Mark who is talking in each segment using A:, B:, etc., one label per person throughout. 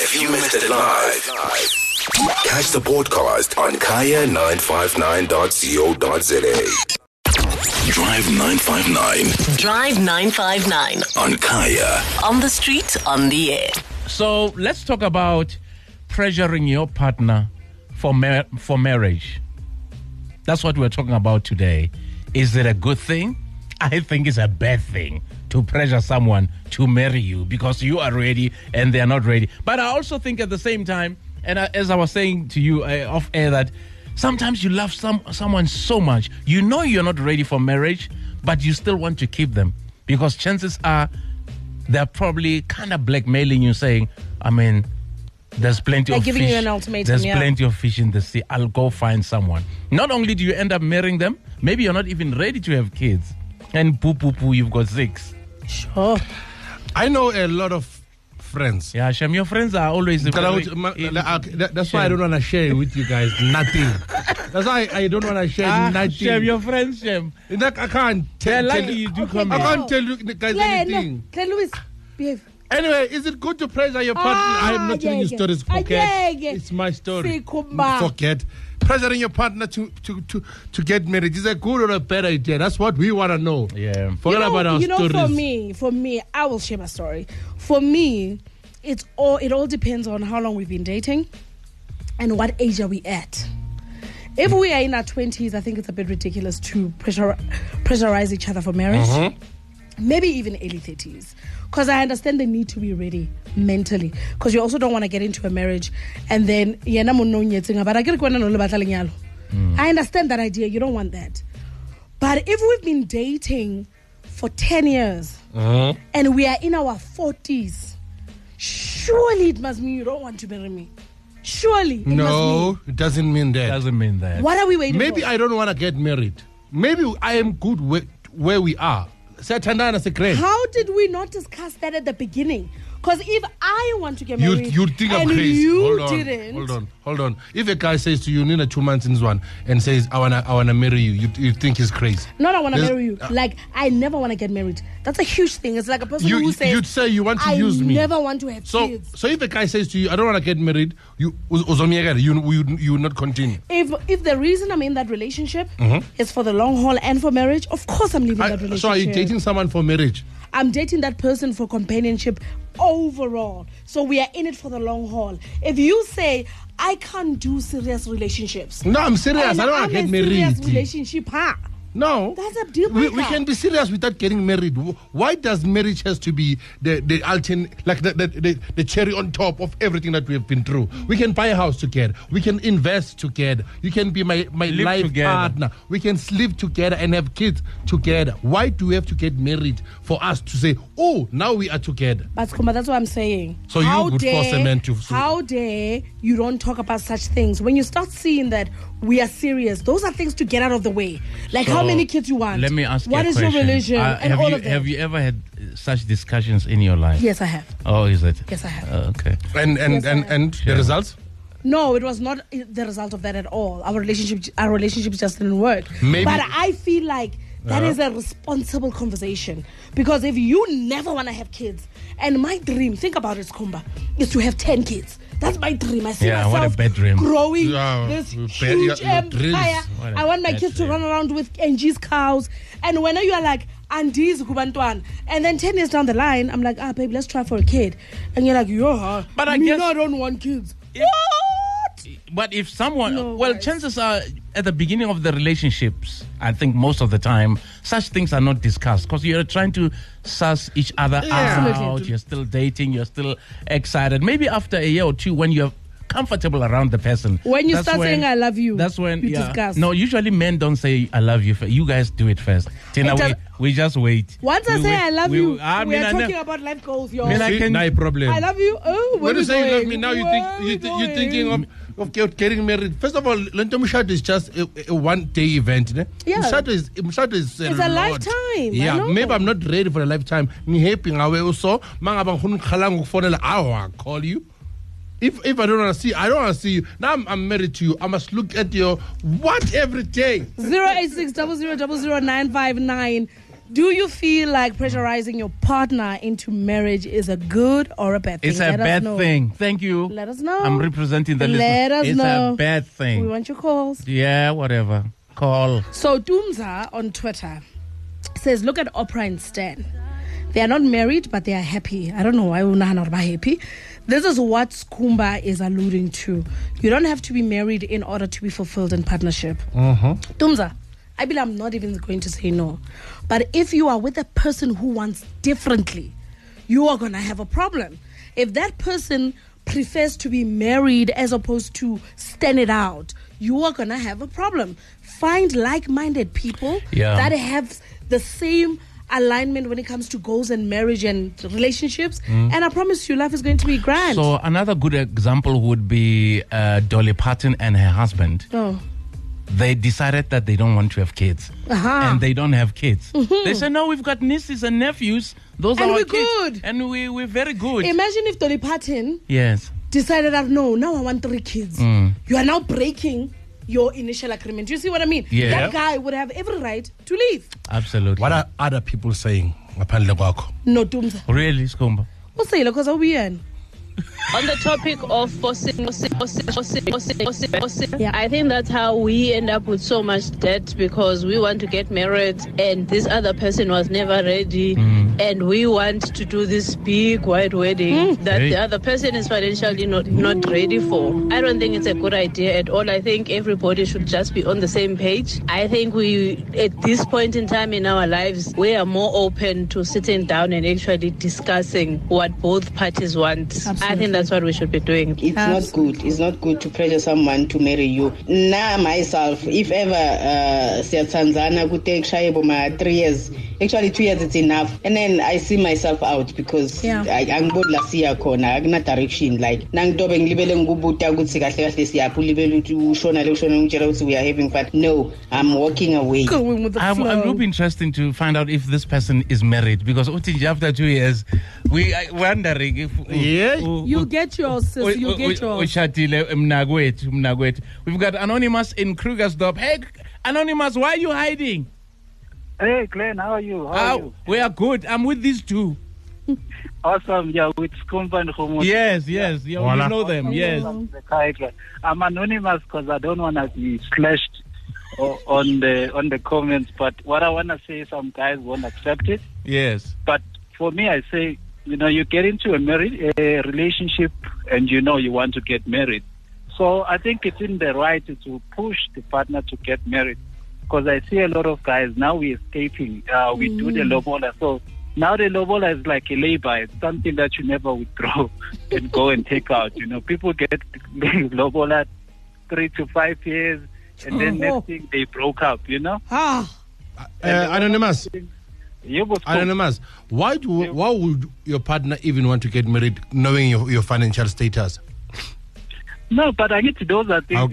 A: If you missed it live, catch the podcast on kaya959.co.za. Drive 959.
B: Drive 959.
A: On Kaya.
B: On the street, on the air.
C: So let's talk about pressuring your partner for marriage. That's what we're talking about today. Is it a good thing? I think it's a bad thing to pressure someone to marry you because you are ready and they're not ready. But I also think at the same time, and as I was saying to you off air, that sometimes you love someone so much, you know you're not ready for marriage, but you still want to keep them because chances are they're probably kind of blackmailing you, saying, I mean, there's plenty of
D: giving
C: fish.
D: You an ultimatum,
C: there's plenty of fish in the sea. I'll go find someone. Not only do you end up marrying them, maybe you're not even ready to have kids. And poo, you've got 6.
D: Sure.
E: I know a lot of friends.
C: Yeah, Shem, your friends are always...
E: That's why I don't want to share with you guys nothing. That's why I don't want to share nothing.
C: Shem, your friends, Shem.
E: I can't tell you.
C: Come
E: I can't tell you guys anything.
D: Claire Lewis, behave.
E: Anyway, is it good to pressure your partner? I'm not telling you stories. Forget. It's my story. Forget. Pressuring your partner to get married is a good or a bad idea. That's what we want to know.
C: Yeah.
E: Forget about our stories.
D: For me, I will share my story. For me, it all depends on how long we've been dating and what age are we at. If we are in our 20s, I think it's a bit ridiculous to pressurize each other for marriage. Mm-hmm. Maybe even early 30s. Because I understand the need to be ready mentally. Because you also don't want to get into a marriage and then I understand that idea. You don't want that. But if we've been dating for 10 years and we are in our 40s, surely it must mean you don't want to marry me. Surely.
E: No, it doesn't mean that.
C: Doesn't mean that.
D: What are we waiting for?
E: Maybe I don't want to get married. Maybe I am good where we are. How
D: did we not discuss that at the beginning? Because if I want to get married
E: you'd think I'm
D: and
E: crazy.
D: you didn't...
E: Hold on. If a guy says to you, Nina, 2 months in one, and says, I wanna marry you, you think he's crazy.
D: Not I want to marry you. Like, I never want to get married. That's a huge thing. It's like a person who says...
E: You'd say you want to use me.
D: I never want to have kids.
E: So if a guy says to you, I don't want to get married, you will not continue.
D: If the reason I'm in that relationship is for the long haul and for marriage, of course I'm leaving that relationship.
E: So are you dating someone for marriage?
D: I'm dating that person for companionship overall. So we are in it for the long haul. If you say, I can't do serious relationships.
E: No, I'm serious. I don't want to get married.
D: Serious relationship,
E: No.
D: That's a deal breaker.
E: We can be serious without getting married. Why does marriage has to be the alternate, like the cherry on top of everything that we have been through? We can buy a house together. We can invest together. You can be my life together. Partner. We can live together and have kids together. Why do we have to get married for us to say, oh, now we are together?
D: But that's what I'm saying.
E: So you would force a man to...
D: How dare you don't talk about such things? When you start seeing that we are serious, those are things to get out of the way. Like how many kids you want?
C: Let me ask you
D: what
C: a
D: is
C: question.
D: Your religion? And all of that.
C: Have you ever had such discussions in your life?
D: Yes, I have.
C: Oh, is it?
D: Yes, I have.
C: Okay.
E: And the results?
D: No, it was not the result of that at all. Our relationship just didn't work.
E: Maybe.
D: But I feel like that is a responsible conversation. Because if you never want to have kids, and my dream, think about it, Skumba, is to have 10 kids. That's my dream. I see myself
C: what a bad dream.
D: growing this huge empire. I want my kids to run around with NG's cows. And when you are like, Andi's Kubantuan, and then 10 years down the line, I'm like, babe, let's try for a kid. And you're like, but I guess I don't want kids. What?
C: But if someone, chances are at the beginning of the relationships, I think most of the time, such things are not discussed because you're trying to suss each other out.
D: Absolutely.
C: You're still dating, you're still excited. Maybe after a year or two, when you're comfortable around the person.
D: When you start saying I love you,
C: that's when
D: you discuss.
C: No, usually men don't say I love you. You guys do it first. Tina, we just wait.
D: Once I say I love you, we are talking about life goals.
E: No problem.
D: I love you. Oh,
E: when you say you love me now, you're thinking of getting married. First of all, Lentomshad is just a one-day event.
D: Yeah.
E: Mshado is
D: it's a lifetime.
E: Yeah, maybe I'm not ready for a lifetime. Also, I'll call you. If I don't want to see, I don't want to see you. Now I'm married to you. I must look at your what every day.
D: 086 000959. Do you feel like pressurizing your partner into marriage is a good or a bad thing?
C: It's a bad thing. Thank you.
D: Let us know.
C: I'm representing the
D: Let
C: listeners.
D: us
C: It's
D: know.
C: a bad
D: We
C: thing.
D: want your calls.
C: Yeah, whatever. Call.
D: So Tumza on Twitter says, look at Oprah and Stan. They are not married, but they are happy. I don't know why we're not happy. This is what Skumba is alluding to. You don't have to be married in order to be fulfilled in partnership. Tumza, I believe I'm not even going to say no. But if you are with a person who wants differently, you are going to have a problem. If that person prefers to be married as opposed to stand it out, you are going to have a problem. Find like-minded people that have the same alignment when it comes to goals and marriage and relationships, and I promise you life is going to be grand.
C: So another good example would be Dolly Parton and her husband. They decided that they don't want to have kids, and they don't have kids. They said, no, we've got nieces and nephews. Those
D: And
C: are our
D: we're
C: kids.
D: good.
C: And we're very good.
D: Imagine if Dolly Parton
C: Yes.
D: decided that no, now I want 3 kids. You are now breaking your initial agreement. You see what I mean?
C: Yeah.
D: That guy would have every right to leave.
C: Absolutely.
E: What are other people saying? Ngaphandle kwakho?
D: No, Tumza.
C: Really, Skumba?
D: What's the because I'll be in?
F: On the topic of forcing,
D: Yeah.
F: I think that's how we end up with so much debt, because we want to get married and this other person was never ready, and we want to do this big white wedding that the other person is financially not ready for. I don't think it's a good idea at all. I think everybody should just be on the same page. I think we, at this point in time in our lives, we are more open to sitting down and actually discussing what both parties want. I think that's what we should be doing.
G: It's not good. It's not good to pressure someone to marry you. Now, myself, if ever Tanzania could take Shaibo my 3 years, actually 2 years it's enough. And then I see myself out because I'm bored last year corner, I'm not direction. Like, Nang Dobeng Libeleng Gubuta good Sigasia, Pulibelu to Shona, we are having fun. No, I'm walking away.
D: Going with the
C: It
D: flow.
C: would be interesting to find out if this person is married, because after 2 years, we are wondering if
D: You get yours, sis. You get yours.
C: We've got Anonymous in Krugersdorp. Hey, Anonymous, why are you hiding?
H: Hey, Glenn, how are you? How are you?
C: We are good. I'm with these two.
H: Awesome, yeah, with Skumba and Homo.
C: Yes. Yeah, you know them. Yes.
H: I'm anonymous because I don't want to be slashed on the comments, but what I want to say, some guys won't accept it.
C: Yes.
H: But for me, I say, you get into a relationship and you want to get married. So I think it's in the right to push the partner to get married. Because I see a lot of guys, now we're escaping. We do the lobola. So now the lobola is like a labor. It's something that you never withdraw and go and take out. People get lobola 3 to 5 years, and then next thing they broke up,
E: Anonymous.
H: Anonymous.
E: Anonymous. Why would your partner even want to get married knowing your financial status?
H: No, but I need to know that things.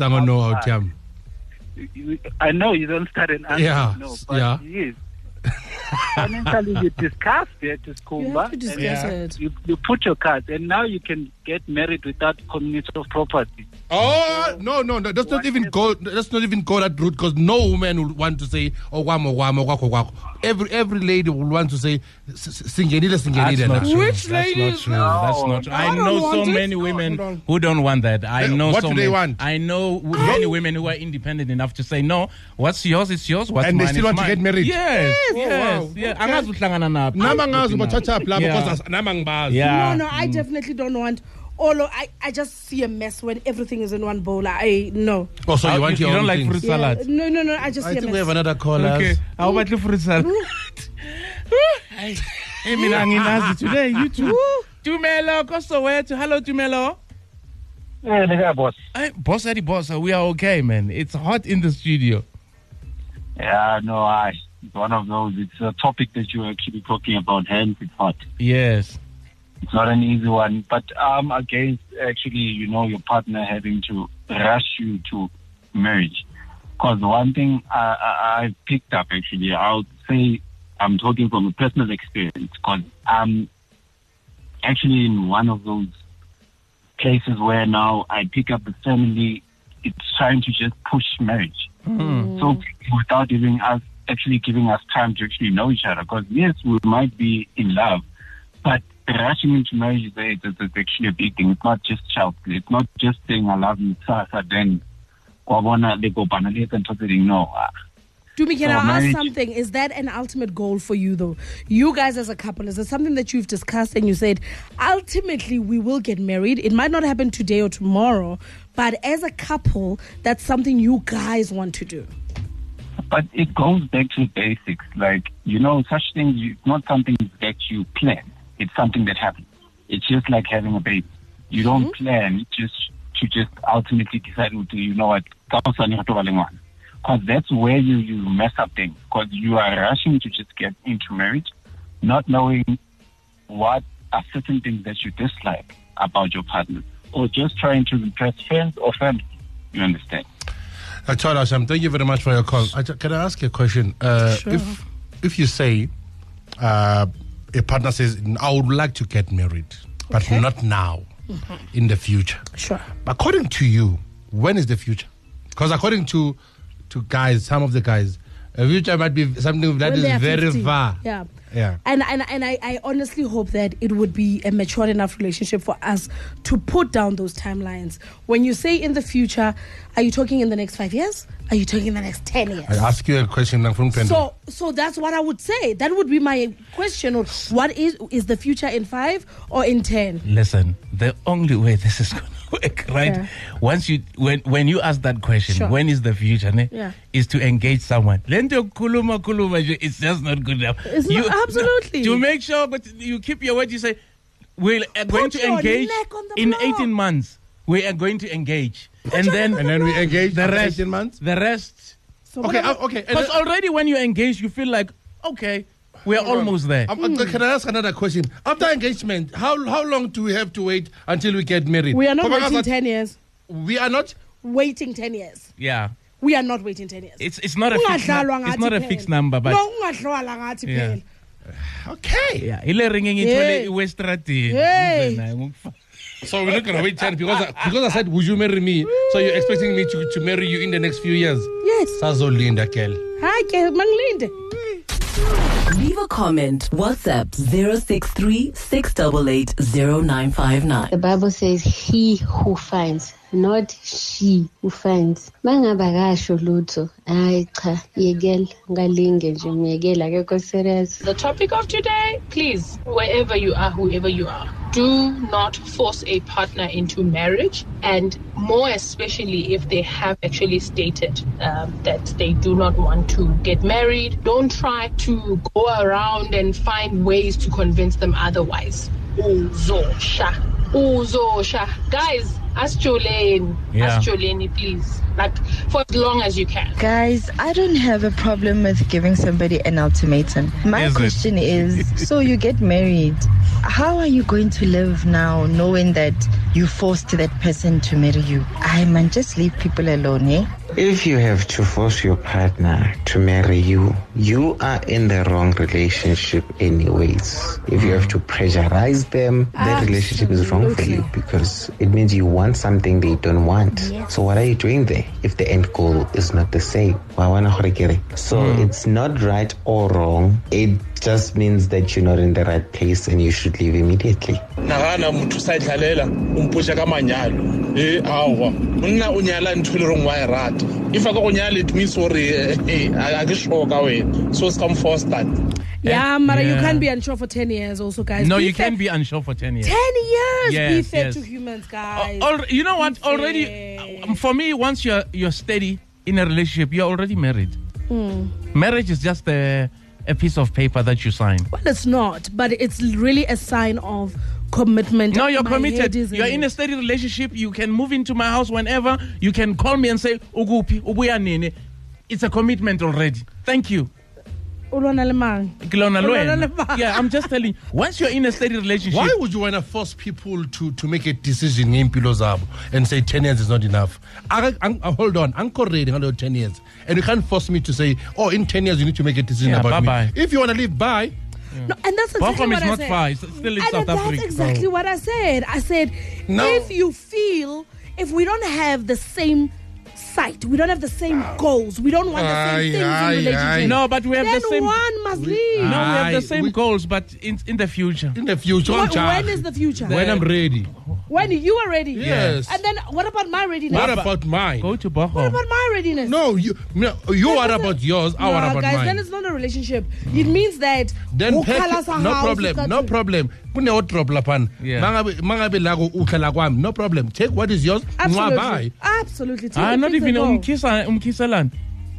H: I know you don't start an answer.
E: Yeah.
H: No, but yes. Financially, you discuss it to Skumba.
D: You have to discuss it.
H: You put your cards, and now you can get married without community of property.
E: Oh no! Let's not even go that route, because no woman will want to say wako. Every lady will want to say singenile.
D: Which lady?
C: That's not true. I know so many women who don't want that. I know
E: what
C: so
E: do
C: many.
E: they want?
C: I know many women who are independent enough to say no. What's yours is yours. What's
E: And
C: mine
E: they still
C: is
E: want to
C: mine.
E: get married?
C: Yes.
E: wow.
C: Yeah.
E: Okay.
C: Angazuhlangana naphi. Yeah.
D: No, I definitely don't want. I just see a mess when everything is in one bowl. No.
E: Oh, so you want
C: you
E: your
C: don't
E: own
C: like
E: things.
C: fruit salad?
D: No. I just
E: I
D: see a
E: think
D: mess.
E: we have another caller.
C: Okay. How about the fruit salad? Hey, mina anginazi today. You too. Tumelo, Kosoweto. Hello, Tumelo.
H: Yeah, boss.
C: Hey, boss, we are okay, man. It's hot in the studio.
I: Yeah, no, it's one of those. It's a topic that you're actually talking about, hence it's hot.
C: Yes.
I: It's not an easy one, but I'm against actually, your partner having to rush you to marriage. Because one thing I picked up, actually, I would say I'm talking from a personal experience, because I'm actually in one of those places where now I pick up the family, it's trying to just push marriage. So without even us actually giving us time to actually know each other. Because yes, we might be in love, but rushing into marriage is actually a big thing. It's not just child play. It's not just saying I love you, Sasa, then no.
D: Dumi, can
I: So
D: I ask
I: marriage-
D: something? Is that an ultimate goal for you, though? You guys as a couple, is it something that you've discussed and you said, ultimately, we will get married? It might not happen today or tomorrow, but as a couple, that's something you guys want to do.
I: But it goes back to basics. Like, such things, it's not something that you plan. It's something that happens. It's just like having a baby. You don't plan to just ultimately decide, you know what, because that's where you mess up things. Because you are rushing to just get into marriage, not knowing what are certain things that you dislike about your partner, or just trying to impress friends or family. You understand?
E: Chola Sham, thank you very much for your call. Can I ask you a question?
D: Sure.
E: If you say a partner says, I would like to get married, but
D: Okay.
E: not now, in the future.
D: Sure.
E: According to you, when is the future? Because according to guys, some of the guys, the future might be something that
D: When
E: is
D: they are
E: very
D: 50.
E: far.
D: Yeah.
E: Yeah.
D: And I honestly hope that it would be a mature enough relationship for us to put down those timelines. When you say in the future, are you talking in the next 5 years? Are you talking in the next 10 years?
E: I ask you a question now from Pendo.
D: So that's what I would say. That would be my question. Or what is the future in 5 or in 10?
C: Listen, the only way this is going to work, right?
D: Yeah.
C: When you ask that question,
D: Sure.
C: when is the future, ne?
D: Yeah.
C: Is to engage someone. Lento kuluma, it's just not good enough.
D: It's not- absolutely.
C: To make sure that you keep your word, you say, we're going to
D: your
C: engage
D: neck on the
C: in
D: block.
C: 18 months. We are going to engage.
D: your neck on
E: And then we engage
C: the
E: after
C: rest.
E: 18 months?
C: The rest.
D: So
E: Okay,
D: what
E: okay.
C: Because already when you engage, you feel like, okay, we're almost there.
E: Can I ask another question? After engagement, how long do we have to wait until we get married?
D: we are not
E: Because
D: waiting 10 years.
E: We are not?
D: Waiting 10 years.
C: Yeah.
D: We are not waiting 10 years.
C: It's not a fixed
D: Ungadlalwa
C: it's not a
D: ngathi
C: fixed
D: phela.
C: number, but
D: No, ungadlalwa ngathi
C: Yeah.
D: phela.
E: Okay.
C: yeah, ile ringing
D: Hey.
C: into Westratini.
D: Hey.
E: So we're not going to wait 10 because I said, would you marry me? So you're expecting me to marry you in the next few years?
D: Yes.
E: Sazolinda, Kel.
D: Hi, ke mangilinde.
B: Leave a comment. WhatsApp 063 688 0959.
J: The Bible says, he who finds, not she who finds. Mangaba kasho lutho, hayi cha, yekela ngalinge nje umyekela akekho serious.
K: The topic of today, please, wherever you are, whoever you are, do not force a partner into marriage, and more especially if they have actually stated that they do not want to get married. Don't try to go around and find ways to convince them otherwise. Uzosha. Guys, ask Jolene.
C: Yeah.
K: Ask Jolene, please. Like, for as long as you can.
L: Guys, I don't have a problem with giving somebody an ultimatum. My
C: Is it?
L: question is, so you get married. How are you going to live now knowing that you forced that person to marry you? I man, just leave people alone, eh?
M: If you have to force your partner to marry you, you are in the wrong relationship anyways. If you have to pressurize them, that relationship is wrong for you because it means you want something they don't want. So what are you doing there if the end goal is not the same? So it's not right or wrong. It just means that you're not in the right place and you should leave immediately.
N: Nagana muthu sa idlalela umpusha ka manyalo awa monna o nyala ntho le rong wa irata if a go nyala it means ore a ke shoka wena so scam force that.
D: Yeah, Mara, you
C: Yeah.
D: can't be unsure for 10 years also, guys.
C: No,
D: Be
C: you
D: fair.
C: can be unsure for 10 years.
D: 10 years. Be
C: Yes,
D: fair
C: yes.
D: to humans, guys.
C: You know what?
D: Be fair.
C: Already, for me, once you're steady in a relationship, you're already married. Marriage is just a piece of paper that you sign.
D: Well, it's not, but it's really a sign of commitment.
C: No, you're
D: My
C: committed.
D: head is
C: You're in a steady relationship. You can move into my house whenever. You can call me and say, Ugupi, ubuya nini. It's a commitment already. Thank you.
D: Ulwana le mang.
C: Kilona lo
D: Ulwana le
C: wena.
D: mang.
C: Yeah, I'm just telling you. Once you're in a steady relationship,
E: Why would you want to force people to make a decision in Pilozabo and say 10 years is not enough? Hold on. I'm reading under 10 years. And you can't force me to say, oh, in 10 years you need to make a decision
C: Yeah,
E: about
C: bye-bye.
E: me. If you want to live, bye.
D: No, and that's exactly
C: Bochum
D: what
C: is
D: I
C: not
D: said.
C: far. It's still in
D: And
C: South
D: that's
C: Africa.
D: exactly what I said. I said,
E: No.
D: if you feel, if we don't have the same sight. We don't have the same goals. We don't want the same things in relationship.
C: No, but we have
D: then
C: the same.
D: one must leave.
C: No, we have the same goals, but in the future.
E: In the future.
D: When is the future?
E: When I'm ready.
D: When you are ready.
E: Yes.
D: And then what about my readiness?
E: What about mine?
C: Go to Bochum.
D: What about my readiness?
E: No, you what about yours? I what about
D: guys,
E: mine?
D: then it's not a relationship. It means that
E: Then no problem. No problem. No problem. Take what is yours.
D: Absolutely. Absolutely.
C: Not even umkisalan.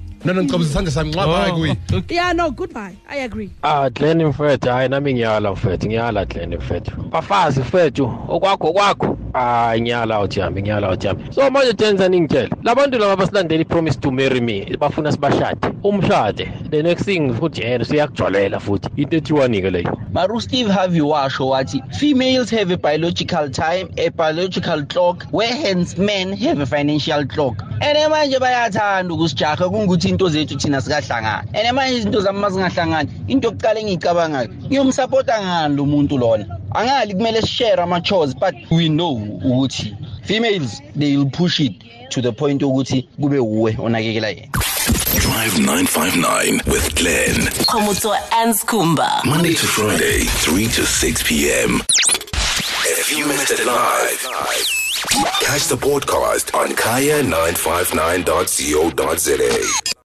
D: Yeah, no, goodbye. I agree.
O: Glenn mfethu hayi nami ngiyala mfethu ngiyala Glenn mfethu bafazi mfethu okwakho ngiyala uthi so manje tenzani ngitshela labantu laba basilandela promise to marry me bafuna sibashade umshade the next thing futhi yena siyakujolela futhi i31 ke leyo
P: Maru Steve Harvey washo wathi females have a biological time, a biological clock, where hence men have a financial clock. Ene manje bayathanda ukusijaha kungukuthi into zethu thina sikahlangana. Ene manje izinto zami mazingahlangani, into yokuqala engiyicabangayo ngiyomsupporta ngani lo muntu lona. Angali kumele share ama chores, but we know ukuthi females they will push it to the point ukuthi kube uwe onakekela yena.
A: Drive 959 with Glenn.
B: Khomotso and Skumba.
A: Monday to Friday, 3 to 6 p.m. If you missed it live, catch the podcast on kaya959.co.za.